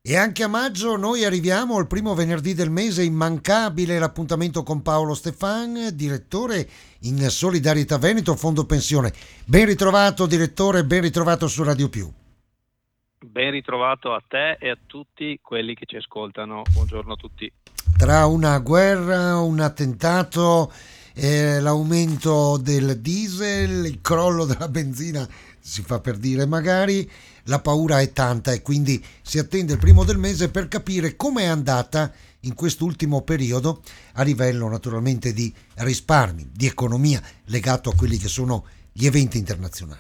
E anche a maggio noi arriviamo al primo venerdì del mese, immancabile l'appuntamento con Paolo Stefan, direttore in Solidarietà Veneto, Fondo Pensione. Ben ritrovato direttore, ben ritrovato su Radio Più. Ben ritrovato a te e a tutti quelli che ci ascoltano. Buongiorno a tutti. Tra una guerra, un attentato, l'aumento del diesel, il crollo della benzina, si fa per dire magari, la paura è tanta e quindi si attende il primo del mese per capire come è andata in quest'ultimo periodo a livello naturalmente di risparmi, di economia legato a quelli che sono gli eventi internazionali.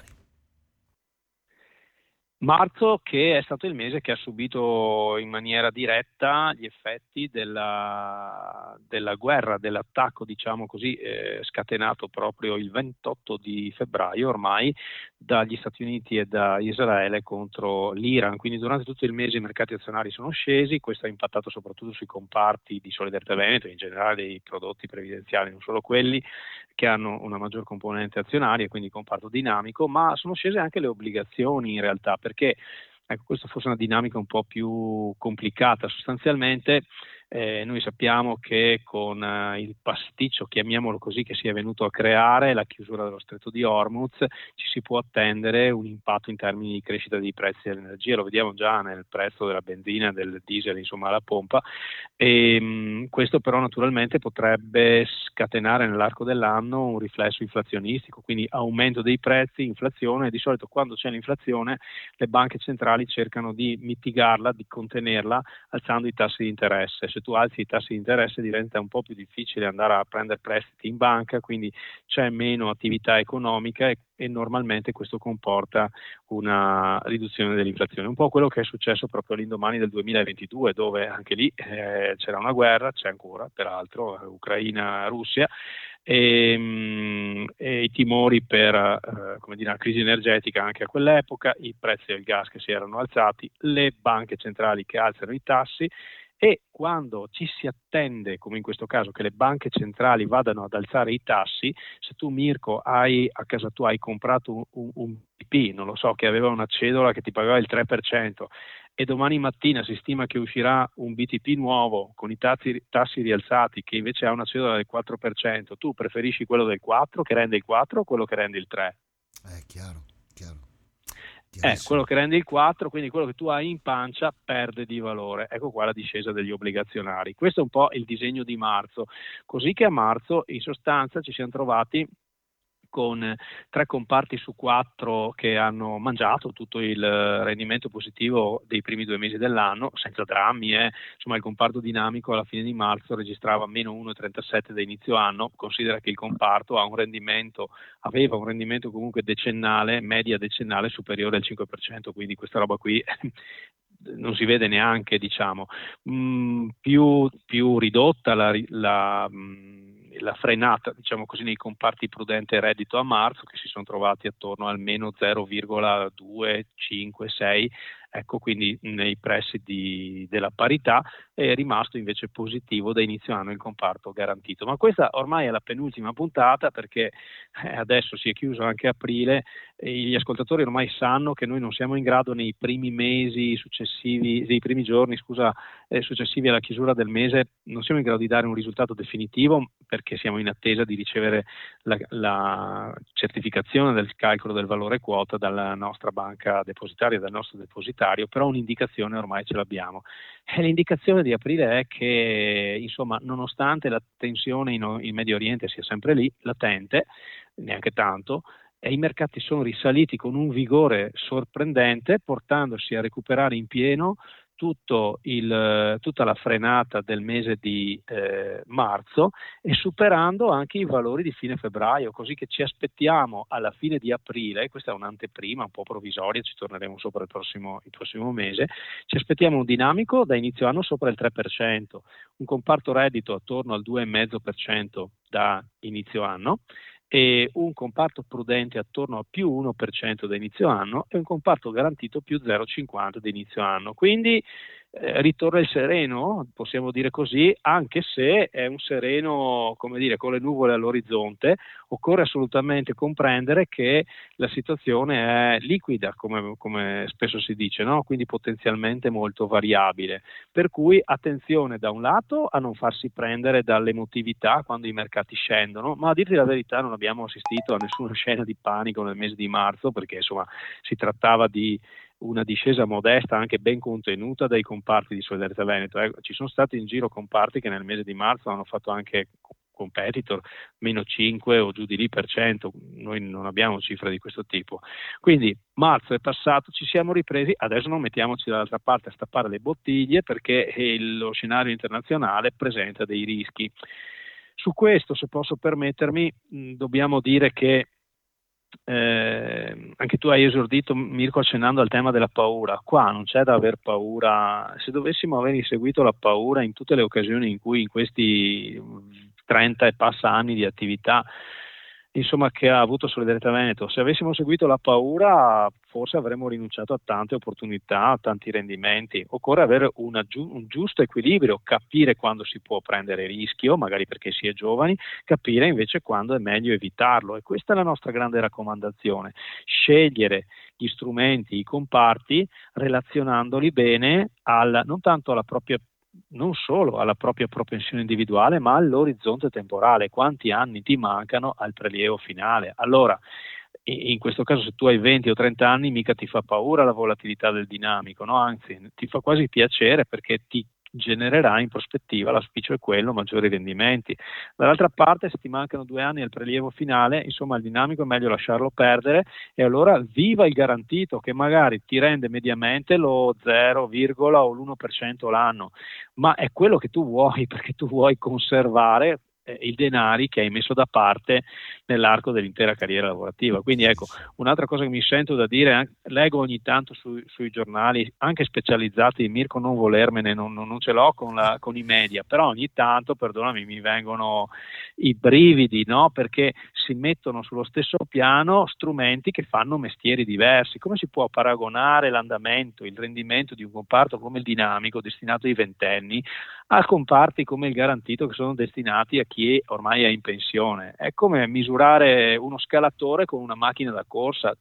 Marzo, che è stato il mese che ha subito in maniera diretta gli effetti della guerra, dell'attacco, diciamo così, scatenato proprio il 28 di febbraio ormai dagli Stati Uniti e da Israele contro l'Iran. Quindi durante tutto il mese i mercati azionari sono scesi, questo ha impattato soprattutto sui comparti di Solidarietà Veneto, in generale dei prodotti previdenziali, non solo quelli che hanno una maggior componente azionaria, quindi comparto dinamico, ma sono scese anche le obbligazioni in realtà, perché ecco, questa forse è una dinamica un po' più complicata. Sostanzialmente noi sappiamo che con il pasticcio, chiamiamolo così, che si è venuto a creare, la chiusura dello stretto di Hormuz, ci si può attendere un impatto in termini di crescita dei prezzi dell'energia, lo vediamo già nel prezzo della benzina, del diesel, insomma alla pompa, e questo però naturalmente potrebbe scatenare nell'arco dell'anno un riflesso inflazionistico, quindi aumento dei prezzi, inflazione, e di solito quando c'è l'inflazione le banche centrali cercano di mitigarla, di contenerla alzando i tassi di interesse. Se tu alzi i tassi di interesse diventa un po' più difficile andare a prendere prestiti in banca, quindi c'è meno attività economica e normalmente questo comporta una riduzione dell'inflazione. Un po' quello che è successo proprio all'indomani del 2022, dove anche lì c'era una guerra, c'è ancora peraltro, Ucraina-Russia, e i timori per come dire, una crisi energetica anche a quell'epoca, i prezzi del gas che si erano alzati, le banche centrali che alzano i tassi. E quando ci si attende, come in questo caso, che le banche centrali vadano ad alzare i tassi, se tu Mirko hai a casa tua hai comprato un BP, non lo so, che aveva una cedola che ti pagava il 3%, e domani mattina si stima che uscirà un BTP nuovo con i tassi rialzati che invece ha una cedola del 4%, tu preferisci quello del 4 che rende il 4 o quello che rende il 3? Chiaro, chiaro, Quello chiarissimo. che rende il 4, quindi quello che tu hai in pancia perde di valore. Ecco qua la discesa degli obbligazionari. Questo è un po' il disegno di marzo, così che a marzo in sostanza ci siamo trovati con 3 comparti su 4 che hanno mangiato tutto il rendimento positivo dei primi 2 mesi dell'anno, senza drammi. Insomma, il comparto dinamico alla fine di marzo registrava meno 1,37 da inizio anno. Considera che il comparto aveva un rendimento comunque decennale, media decennale, superiore al 5%, quindi questa roba qui non si vede neanche, diciamo. Più ridotta la frenata, diciamo così, nei comparti prudente e reddito a marzo, che si sono trovati attorno al meno 0,2, 5, 6, ecco, quindi nei pressi della parità. È rimasto invece positivo da inizio anno il comparto garantito. Ma questa ormai è la penultima puntata, perché adesso si è chiuso anche aprile e gli ascoltatori ormai sanno che noi non siamo in grado nei primi mesi successivi, nei primi giorni, scusa, successivi alla chiusura del mese, non siamo in grado di dare un risultato definitivo, perché siamo in attesa di ricevere la certificazione del calcolo del valore quota dalla nostra banca depositaria, dal nostro depositario, però un'indicazione ormai ce l'abbiamo. E l'indicazione di aprile è che, insomma, nonostante la tensione in Medio Oriente sia sempre lì, latente, neanche tanto, e i mercati sono risaliti con un vigore sorprendente, portandosi a recuperare in pieno tutta la frenata del mese di marzo, e superando anche i valori di fine febbraio, così che ci aspettiamo alla fine di aprile, questa è un'anteprima un po' provvisoria, ci torneremo sopra il prossimo mese, ci aspettiamo un dinamico da inizio anno sopra il 3%, un comparto reddito attorno al 2,5% da inizio anno, e un comparto prudente attorno a più 1% da inizio anno, e un comparto garantito più 0,50 da inizio anno. Quindi ritorna il sereno, possiamo dire così, anche se è un sereno, come dire, con le nuvole all'orizzonte. Occorre assolutamente comprendere che la situazione è liquida, come spesso si dice, no? Quindi potenzialmente molto variabile. Per cui attenzione da un lato a non farsi prendere dall'emotività quando i mercati scendono, ma a dirti la verità non abbiamo assistito a nessuna scena di panico nel mese di marzo, perché insomma si trattava di una discesa modesta, anche ben contenuta dai comparti di Solidarietà Veneto. Ci sono stati in giro comparti che nel mese di marzo hanno fatto anche competitor meno 5 o giù di lì per cento, noi non abbiamo cifre di questo tipo. Quindi marzo è passato, ci siamo ripresi, adesso non mettiamoci dall'altra parte a stappare le bottiglie, perché lo scenario internazionale presenta dei rischi. Su questo, se posso permettermi, dobbiamo dire che anche tu hai esordito, Mirko, accennando al tema della paura. Qua non c'è da aver paura. Se dovessimo aver inseguito la paura in tutte le occasioni in cui in questi 30 e passa anni di attività, insomma, che ha avuto Solidarietà Veneto, se avessimo seguito la paura forse avremmo rinunciato a tante opportunità, a tanti rendimenti. Occorre avere un giusto equilibrio, capire quando si può prendere rischio, magari perché si è giovani, capire invece quando è meglio evitarlo, e questa è la nostra grande raccomandazione: scegliere gli strumenti, i comparti, relazionandoli bene non tanto alla propria, non solo alla propria propensione individuale, ma all'orizzonte temporale. Quanti anni ti mancano al prelievo finale? Allora, in questo caso, se tu hai 20 o 30 anni, mica ti fa paura la volatilità del dinamico, no? Anzi, ti fa quasi piacere, perché ti genererà in prospettiva, l'auspicio è quello, maggiori rendimenti. Dall'altra parte, se ti mancano 2 anni al prelievo finale, insomma il dinamico è meglio lasciarlo perdere, e allora viva il garantito, che magari ti rende mediamente lo 0, o l'1% l'anno, ma è quello che tu vuoi, perché tu vuoi conservare i denari che hai messo da parte nell'arco dell'intera carriera lavorativa. Quindi ecco, un'altra cosa che mi sento da dire, leggo ogni tanto sui giornali, anche specializzati, Mirko, non volermene, non ce l'ho con i media, però ogni tanto, perdonami, mi vengono i brividi, no? Perché si mettono sullo stesso piano strumenti che fanno mestieri diversi. Come si può paragonare l'andamento, il rendimento di un comparto come il dinamico, destinato ai ventenni, a comparti come il garantito, che sono destinati a chi ormai è in pensione? È come misurare uno scalatore con una macchina da corsa,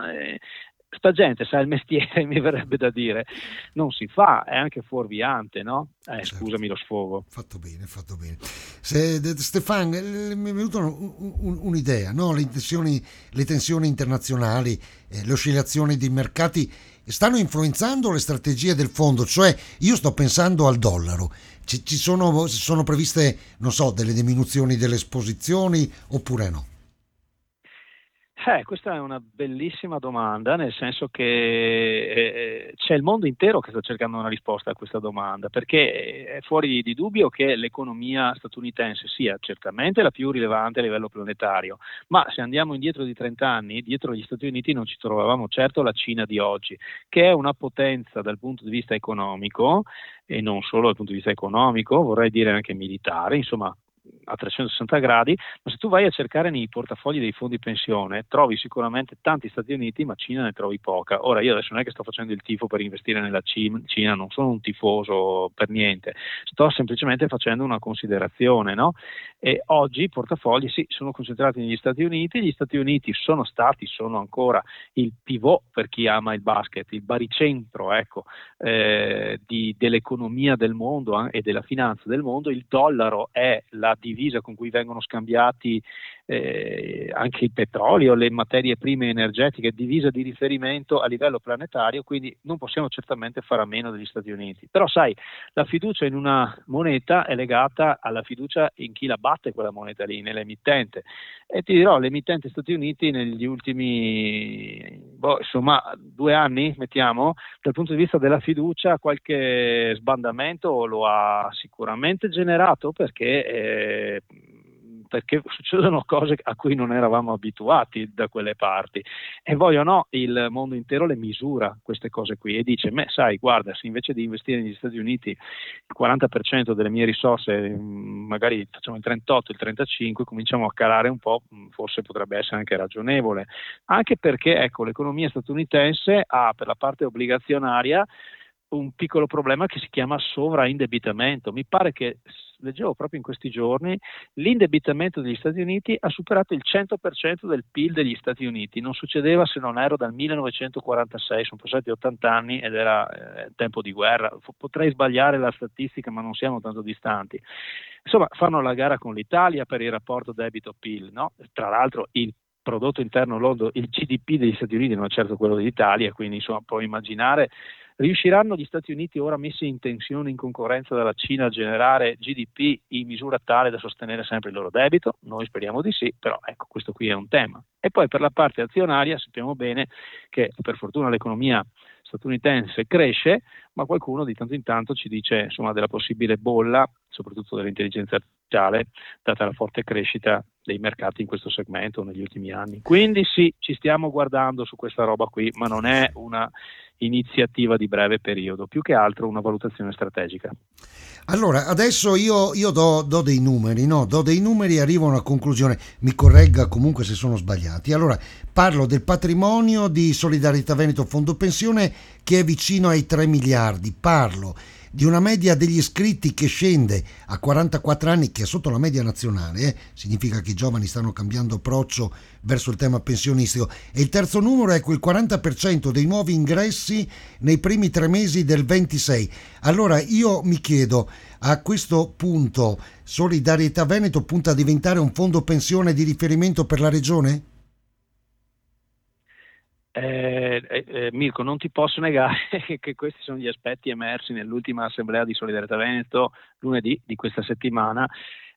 sta gente sa il mestiere, mi verrebbe da dire, non si fa, è anche fuorviante, no? Certo. Scusami lo sfogo. Fatto bene, fatto bene. Stefan, mi è venuta un'idea, no? Le tensioni internazionali, le oscillazioni dei mercati stanno influenzando le strategie del fondo, cioè io sto pensando al dollaro. Sono previste, non so, delle diminuzioni delle esposizioni oppure no? Questa è una bellissima domanda, nel senso che c'è il mondo intero che sta cercando una risposta a questa domanda, perché è fuori di dubbio che l'economia statunitense sia certamente la più rilevante a livello planetario, ma se andiamo indietro di 30 anni, dietro gli Stati Uniti non ci trovavamo certo la Cina di oggi, che è una potenza dal punto di vista economico, e non solo dal punto di vista economico, vorrei dire anche militare, insomma a 360 gradi, ma se tu vai a cercare nei portafogli dei fondi pensione trovi sicuramente tanti Stati Uniti, ma Cina ne trovi poca. Ora io adesso non è che sto facendo il tifo per investire nella Cina, non sono un tifoso per niente, sto semplicemente facendo una considerazione, no? E oggi i portafogli sì, sono concentrati negli Stati Uniti, gli Stati Uniti sono ancora il pivot, per chi ama il basket, il baricentro, ecco, dell'economia del mondo e della finanza del mondo. Il dollaro è la divisa con cui vengono scambiati anche il petrolio, le materie prime energetiche, divisa di riferimento a livello planetario, quindi non possiamo certamente fare a meno degli Stati Uniti. Però sai, la fiducia in una moneta è legata alla fiducia in chi la batte quella moneta lì, nell'emittente. E ti dirò, l'emittente Stati Uniti negli ultimi 2 anni, mettiamo, dal punto di vista della fiducia, qualche sbandamento lo ha sicuramente generato, perché succedono cose a cui non eravamo abituati da quelle parti, e voglio no, il mondo intero le misura queste cose qui e dice: sai, guarda, se invece di investire negli Stati Uniti il 40% delle mie risorse, magari facciamo il 38, il 35, cominciamo a calare un po', forse potrebbe essere anche ragionevole, anche perché ecco, l'economia statunitense ha, per la parte obbligazionaria, un piccolo problema che si chiama sovraindebitamento. Mi pare che, leggevo proprio in questi giorni, l'indebitamento degli Stati Uniti ha superato il 100% del PIL degli Stati Uniti. Non succedeva, se non erro, dal 1946, sono passati 80 anni ed era tempo di guerra. Potrei sbagliare la statistica, ma non siamo tanto distanti. Insomma, fanno la gara con l'Italia per il rapporto debito-PIL, no? Tra l'altro il prodotto interno lordo, il GDP degli Stati Uniti non è certo quello dell'Italia, quindi insomma puoi immaginare. Riusciranno gli Stati Uniti, ora messi in tensione, in concorrenza dalla Cina, a generare GDP in misura tale da sostenere sempre il loro debito? Noi speriamo di sì, però ecco, questo qui è un tema. E poi per la parte azionaria sappiamo bene che per fortuna l'economia statunitense cresce, ma qualcuno di tanto in tanto ci dice insomma della possibile bolla, soprattutto dell'intelligenza artificiale, data la forte crescita dei mercati in questo segmento negli ultimi anni. Quindi sì, ci stiamo guardando su questa roba qui, ma non è una iniziativa di breve periodo, più che altro una valutazione strategica. Allora, adesso io do dei numeri, no? Do dei numeri e arrivo a una conclusione, mi corregga comunque se sono sbagliati. Allora, parlo del patrimonio di Solidarietà Veneto Fondo Pensione che è vicino ai 3 miliardi, parlo di una media degli iscritti che scende a 44 anni, che è sotto la media nazionale, significa che i giovani stanno cambiando approccio verso il tema pensionistico, e il terzo numero è quel 40% dei nuovi ingressi nei primi 3 mesi del 26. Allora io mi chiedo, a questo punto Solidarietà Veneto punta a diventare un fondo pensione di riferimento per la regione? Mirko, non ti posso negare che questi sono gli aspetti emersi nell'ultima assemblea di Solidarietà Veneto lunedì di questa settimana.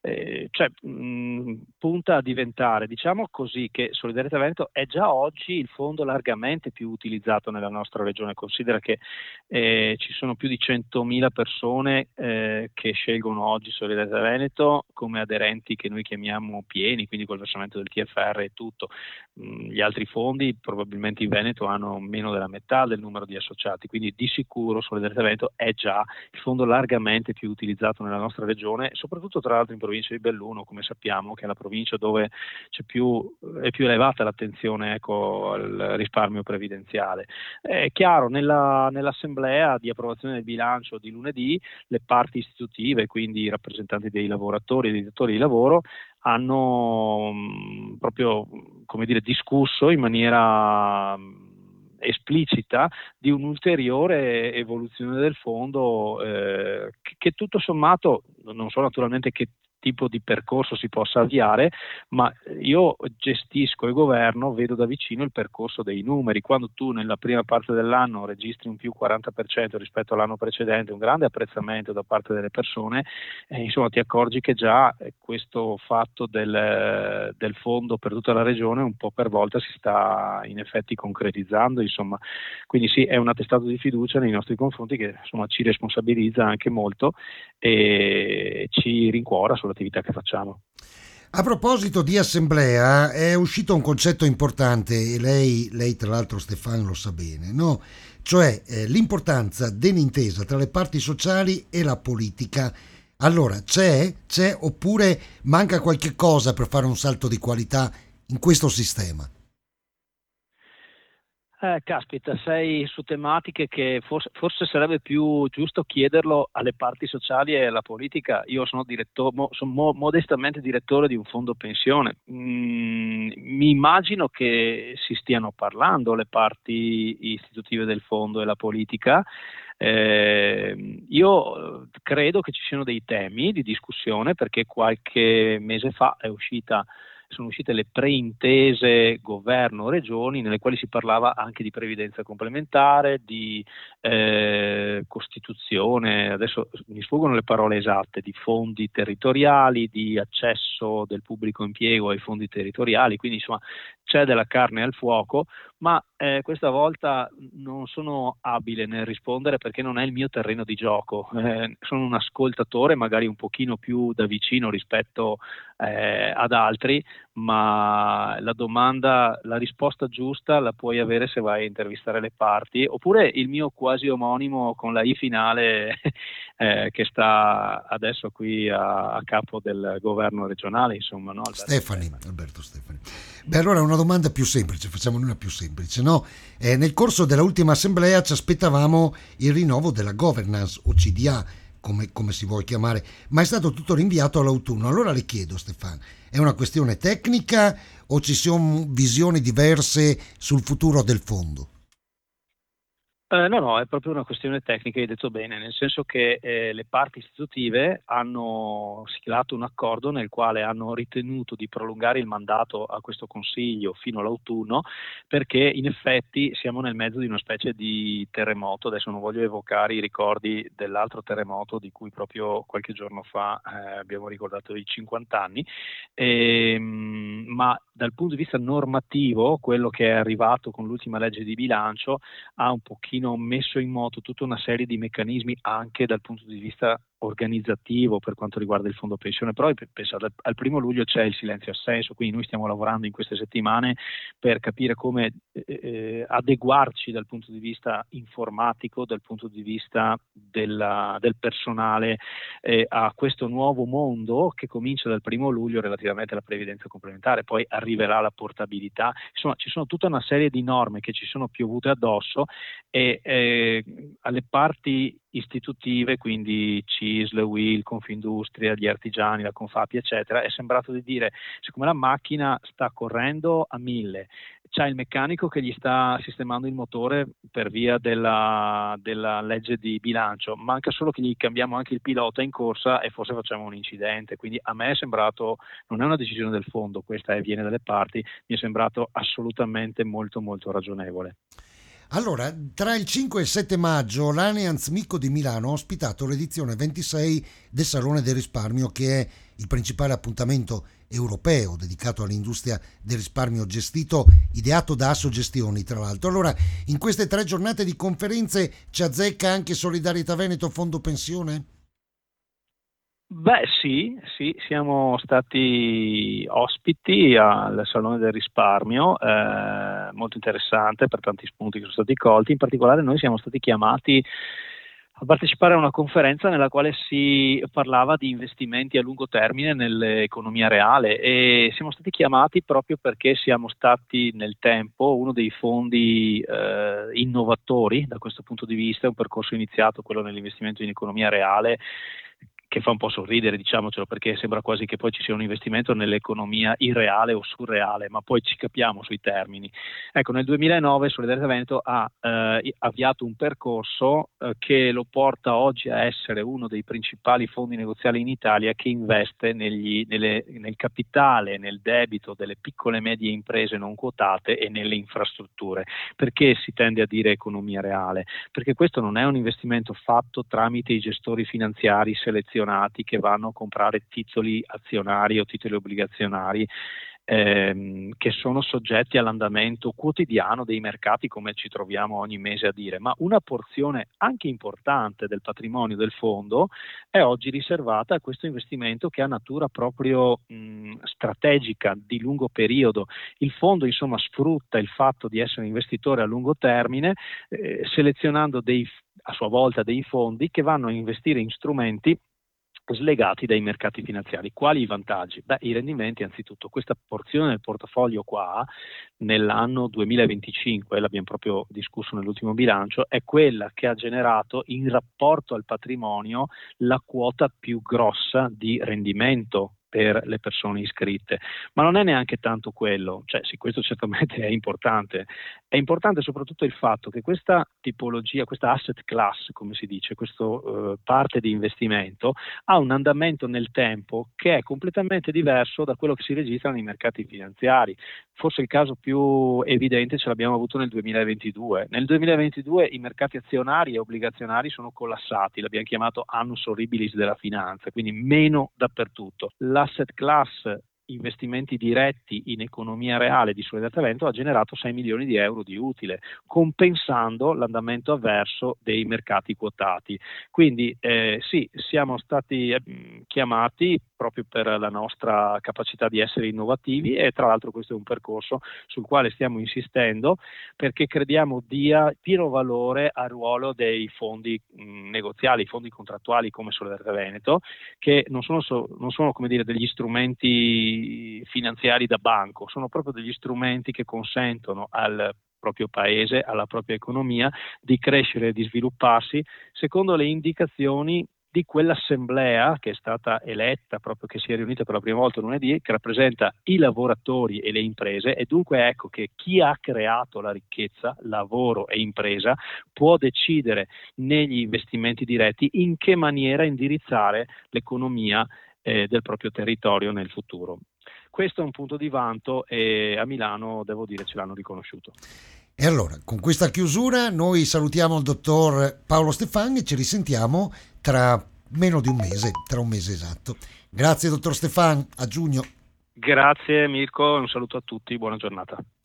Punta a diventare, diciamo così, che Solidarietà Veneto è già oggi il fondo largamente più utilizzato nella nostra regione. Considera che ci sono più di 100.000 persone che scelgono oggi Solidarietà Veneto come aderenti che noi chiamiamo pieni, quindi col versamento del TFR e tutto. Gli altri fondi probabilmente in Veneto hanno meno della metà del numero di associati, quindi di sicuro Solidarietà Veneto è già il fondo largamente più utilizzato nella nostra regione, soprattutto tra l'altro in provincia di Belluno, come sappiamo, che è la provincia dove è più elevata l'attenzione, ecco, al risparmio previdenziale. È chiaro, nell'assemblea di approvazione del bilancio di lunedì, le parti istitutive, quindi i rappresentanti dei lavoratori e dei datori di lavoro, hanno proprio, come dire, discusso in maniera esplicita di un'ulteriore evoluzione del fondo, che tutto sommato, non so naturalmente che tipo di percorso si possa avviare, ma io gestisco e governo, vedo da vicino il percorso dei numeri. Quando tu nella prima parte dell'anno registri un più 40% rispetto all'anno precedente, un grande apprezzamento da parte delle persone, insomma ti accorgi che già questo fatto del fondo per tutta la regione un po' per volta si sta in effetti concretizzando, insomma. Quindi sì, è un attestato di fiducia nei nostri confronti che insomma ci responsabilizza anche molto e ci rincuora sull'attività che facciamo. A proposito di assemblea, è uscito un concetto importante e lei tra l'altro Stefano lo sa bene, no? Cioè l'importanza dell'intesa tra le parti sociali e la politica. Allora, c'è oppure manca qualche cosa per fare un salto di qualità in questo sistema? Caspita, sei su tematiche che forse sarebbe più giusto chiederlo alle parti sociali e alla politica. Io sono modestamente direttore di un fondo pensione. Mi immagino che si stiano parlando le parti istitutive del fondo e la politica. Io credo che ci siano dei temi di discussione perché qualche mese fa sono uscite le preintese governo-regioni nelle quali si parlava anche di previdenza complementare, di costituzione, adesso mi sfuggono le parole esatte, di fondi territoriali, di accesso del pubblico impiego ai fondi territoriali, quindi insomma c'è della carne al fuoco, ma questa volta non sono abile nel rispondere perché non è il mio terreno di gioco. Sono un ascoltatore magari un pochino più da vicino rispetto ad altri, ma la risposta giusta la puoi avere se vai a intervistare le parti, oppure il mio quasi omonimo con la I finale che sta adesso qui a capo del governo regionale, insomma, no? Stefani, Alberto Stefani. Beh, allora una domanda più semplice, facciamo una più semplice, no? Nel corso della ultima assemblea ci aspettavamo il rinnovo della governance o CDA, come si vuole chiamare, ma è stato tutto rinviato all'autunno. Allora le chiedo, Stefano, è una questione tecnica o ci sono visioni diverse sul futuro del fondo? No, no, è proprio una questione tecnica, hai detto bene, nel senso che le parti istitutive hanno siglato un accordo nel quale hanno ritenuto di prolungare il mandato a questo Consiglio fino all'autunno, perché in effetti siamo nel mezzo di una specie di terremoto. Adesso non voglio evocare i ricordi dell'altro terremoto di cui proprio qualche giorno fa abbiamo ricordato i 50 anni, ma dal punto di vista normativo, quello che è arrivato con l'ultima legge di bilancio ha un pochino messo in moto tutta una serie di meccanismi anche dal punto di vista organizzativo per quanto riguarda il fondo pensione, però pensate, al 1° luglio c'è il silenzio assenso, quindi noi stiamo lavorando in queste settimane per capire come adeguarci dal punto di vista informatico, dal punto di vista del personale a questo nuovo mondo che comincia dal 1° luglio relativamente alla previdenza complementare, poi arriverà la portabilità, insomma ci sono tutta una serie di norme che ci sono piovute addosso e alle parti istitutive, quindi CISL, UIL, Confindustria, gli artigiani, la Confapi, eccetera, è sembrato di dire, siccome la macchina sta correndo a 1000, c'è il meccanico che gli sta sistemando il motore per via della legge di bilancio, manca solo che gli cambiamo anche il pilota in corsa e forse facciamo un incidente, quindi a me è sembrato, non è una decisione del fondo, questa viene dalle parti, mi è sembrato assolutamente molto molto ragionevole. Allora, tra il 5 e il 7 maggio l'Allianz Mico di Milano ha ospitato l'edizione 26 del Salone del Risparmio, che è il principale appuntamento europeo dedicato all'industria del risparmio gestito, ideato da Assogestioni, tra l'altro. Allora, in queste 3 giornate di conferenze ci azzecca anche Solidarietà Veneto Fondo Pensione? Beh, sì, sì, siamo stati ospiti al Salone del Risparmio, molto interessante per tanti spunti che sono stati colti. In particolare noi siamo stati chiamati a partecipare a una conferenza nella quale si parlava di investimenti a lungo termine nell'economia reale e siamo stati chiamati proprio perché siamo stati nel tempo uno dei fondi innovatori da questo punto di vista, un percorso iniziato, quello nell'investimento in economia reale, che fa un po' sorridere, diciamocelo, perché sembra quasi che poi ci sia un investimento nell'economia irreale o surreale, ma poi ci capiamo sui termini. Ecco, nel 2009 Solidarietà Veneto ha avviato un percorso che lo porta oggi a essere uno dei principali fondi negoziali in Italia che investe nel capitale, nel debito delle piccole e medie imprese non quotate e nelle infrastrutture. Perché si tende a dire economia reale? Perché questo non è un investimento fatto tramite i gestori finanziari selezionati che vanno a comprare titoli azionari o titoli obbligazionari che sono soggetti all'andamento quotidiano dei mercati, come ci troviamo ogni mese a dire, ma una porzione anche importante del patrimonio del fondo è oggi riservata a questo investimento che ha natura proprio strategica, di lungo periodo. Il fondo insomma sfrutta il fatto di essere un investitore a lungo termine, selezionando a sua volta dei fondi che vanno a investire in strumenti slegati dai mercati finanziari. Quali i vantaggi? Beh, i rendimenti anzitutto. Questa porzione del portafoglio qua, nell'anno 2025, l'abbiamo proprio discusso nell'ultimo bilancio, è quella che ha generato in rapporto al patrimonio la quota più grossa di rendimento per le persone iscritte, ma non è neanche tanto quello, cioè sì, questo certamente è importante soprattutto il fatto che questa tipologia, questa asset class, come si dice, questa parte di investimento ha un andamento nel tempo che è completamente diverso da quello che si registra nei mercati finanziari. Forse il caso più evidente ce l'abbiamo avuto nel 2022. Nel 2022 i mercati azionari e obbligazionari sono collassati, l'abbiamo chiamato annus horribilis della finanza, quindi meno dappertutto. L'asset class investimenti diretti in economia reale di Solidarietà Veneto ha generato 6 milioni di euro di utile, compensando l'andamento avverso dei mercati quotati. Quindi sì, siamo stati chiamati proprio per la nostra capacità di essere innovativi, e tra l'altro questo è un percorso sul quale stiamo insistendo, perché crediamo dia pieno valore al ruolo dei fondi negoziali, i fondi contrattuali come Sollevare Veneto, che non sono come dire degli strumenti finanziari da banco, sono proprio degli strumenti che consentono al proprio paese, alla propria economia, di crescere e di svilupparsi secondo le indicazioni di quell'assemblea che è stata eletta, proprio che si è riunita per la prima volta lunedì, che rappresenta i lavoratori e le imprese, e dunque ecco che chi ha creato la ricchezza, lavoro e impresa, può decidere negli investimenti diretti in che maniera indirizzare l'economia del proprio territorio nel futuro. Questo è un punto di vanto, e a Milano, devo dire, ce l'hanno riconosciuto. E allora, con questa chiusura, noi salutiamo il dottor Paolo Stefan e ci risentiamo tra meno di un mese, tra un mese esatto. Grazie, dottor Stefan, a giugno. Grazie Mirko, un saluto a tutti, buona giornata.